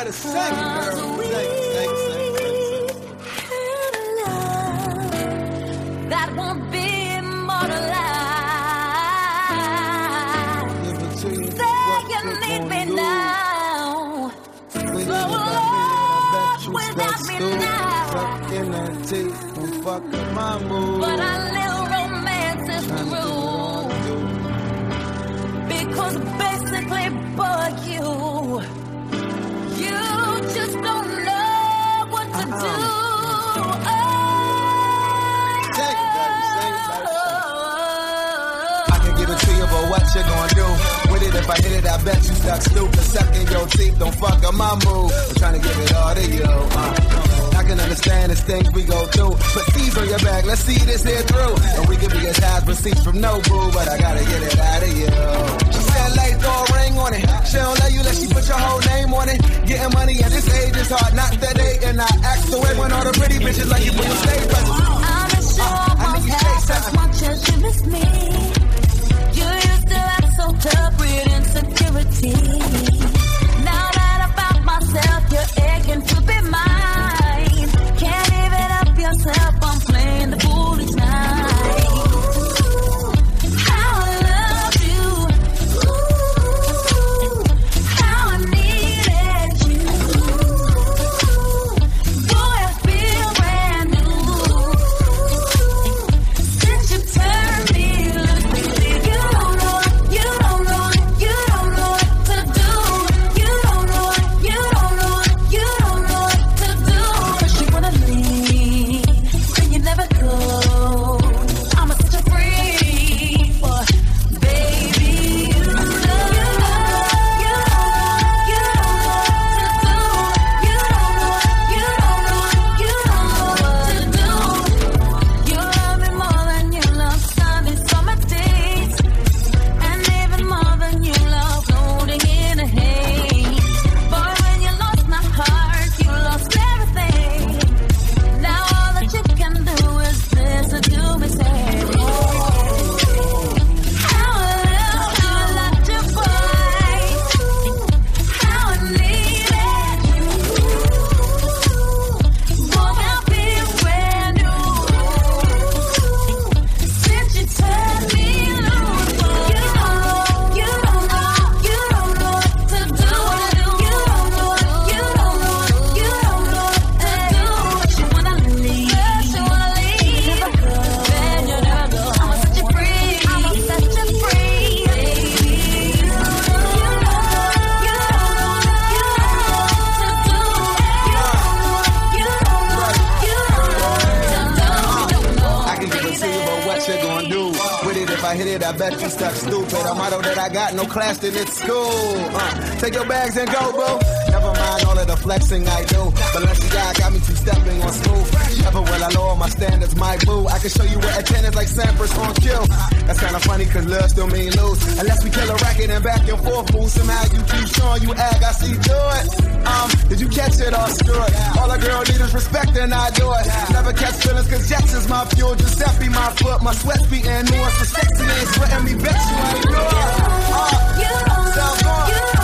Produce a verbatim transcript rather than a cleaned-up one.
better sing, girl. Sing, sing, sing, sing, sing. That won't be immortalized. Say you need me do. now. Wait, So I without me now. Sucking that teeth and fucking my mood. But a little romance is through. Because basically, boy, you, you just don't know what to Uh-uh. do. I can give it to you, but what you gonna do with it? If I hit it, I bet you stuck stupid. Sucking your teeth, don't fuck up my mood. I'm trying to give it all to you. Uh, I can understand the things we go through. Put these on your back, let's see this here through. And we can be as high as receipts from no boo, but I gotta get it out of you. She said, lay, throw a ring on it. She don't let you let she put your whole name on it. Getting money at this age is hard, not that age. And I act the way when all the pretty bitches like you put your stage presence. I'm not sure Uh, I my need you past say as something. much as you miss me. You used to act so tough with insecurity. Now that I found myself, you're aching to be mine. Can't even help yourself, I'm playing the foolish night. How I love you. How I needed you. Boy, I feel brand new. Since you turned me loose, you don't know, you don't know, you don't know what to do. You don't know, you don't know, you don't know what to do. First you wanna leave, then you never go. I'm a such a freak, but baby, you know, you don't know, you don't know, you don't know what to do. You don't know, you don't know, you don't know what to do. You love me more than you love sunny summer days, and even more than you love floating in a haze. Boy, when you lost my heart, you lost everything. Now all that you can do is listen to me say, how I love you, like your boy. How I needed you. Boy, I've been brand new. Since you turned me loose, you don't know, you don't know, you don't know what to do. You don't know, you don't know, you don't know what to do. You wanna leave, you wanna leave, never go, then you never go. I'm a such a freak, I'm a such a freak, baby. You know, you know, you don't know, you don't know what to do. You don't know, you don't know, you don't know. I can give it to you, but what you gonna do with it? If I hit it, I bet you stuck stupid. A motto that I got, no class, then it's school. Uh, take your bags and go, boo. Never mind all of the flexing I do. Balenciaga got me two-stepping on smooth. Never will I lower my standards, my boo. I can show you what attendance like Sampras on kill. That's kind of funny, cause love still mean lose. Unless we kill a racket and back and forth move. Somehow you keep showing you act, I see do it. Um, did you catch it or screw it? All a girl need is respect and I do it. Never catch feelings cause Jackson's my fuel. Giuseppe my foot, my sweat's beating nuance. The sexy ain't sweating me, bet you ain't do it. Uh, You don't so know, go on. you don't